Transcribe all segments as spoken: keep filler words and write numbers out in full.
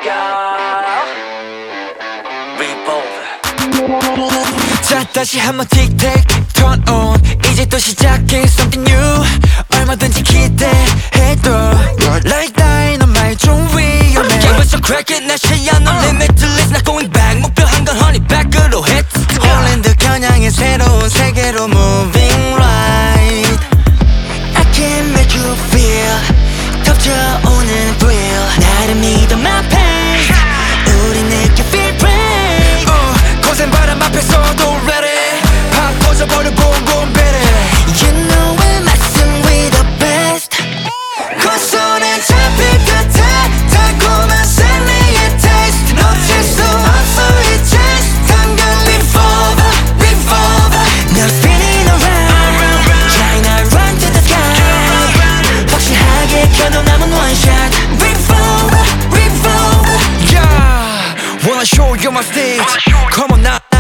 자 다시 한번 틱택 turn on 이제 또 시작해 something new 얼마든지 기대해도 Like dynamite 좀 위험해 Give us a crack it 나 시야 no limitless not going back 목표 한건 honey back으로 hit 홀랜드 겨냥의 새로운 세계로 moving right I can make you feel 덮쳐오는 thrill 나를 믿어 my pace 우리 느껴 feel brave uh, 거센 바람 앞에서도 ready 팍 터져버려 boom boom baby You know we're messing with the best 그 손에 잡힐 듯해 달콤한 셀리의 taste 놓칠 수 없어 이 chance 당근 revolver revolver Now spinning around Trying to run to the sky 확실하게 켜도 남은 one shot Revolver revolver Yeah Wanna show you my stage Come on now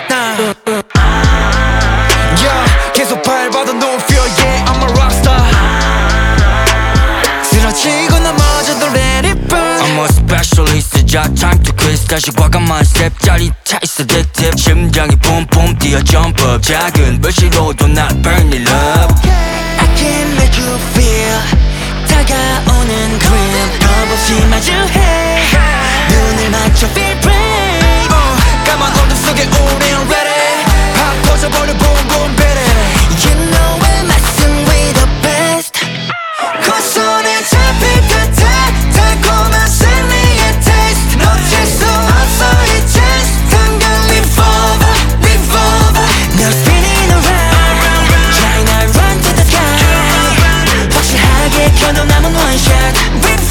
Yeah 계속 밟아도 no fear Yeah I'm a rockstar 쓰러지고 넘어져도 let it burn I'm a specialist 자 time to quiz 다시 과감한 step 짜릿해 it's addictive 심장이 뿜뿜 뛰어 jump up 작은 불씨로도 not burn it up I can make you feel 다가오는 grim 겁없이 마주해 눈을 맞춰 feel brave uh, 까만 어둠 속에 오랜 ready 팍 터져버려 boom boom baby You know we're messing with the best 그 손에 잡힐 듯해 달콤한 셀리의 taste 놓칠 수 없어 이 chance 당근 revolver revolver Now spinning around Trying to run to the sky 확실하게 켜도 남은 one shot